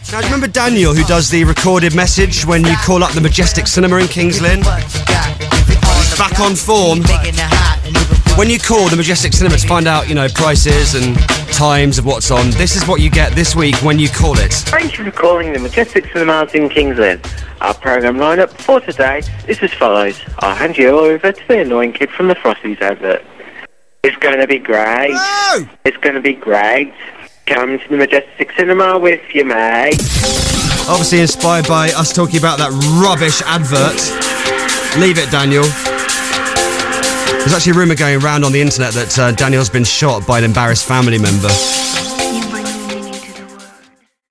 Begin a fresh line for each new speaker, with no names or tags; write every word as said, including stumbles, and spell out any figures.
Now, do you remember Daniel, who does the recorded message when you call up the Majestic Cinema in Kings Lynn? He's back on form. When you call the Majestic Cinema to find out, you know, prices and times of what's on, this is what you get this week when you call it.
Thank you for calling the Majestic Cinemas in Kings Lynn. Our programme lineup for today is as follows. I'll hand you over to the annoying kid from the Frosties advert. It's going to be great.
No!
It's going to be great. Come to the Majestic Cinema with your mate.
Obviously inspired by us talking about that rubbish advert. Leave it, Daniel. There's actually a rumour going around on the internet that uh, Daniel's been shot by an embarrassed family member.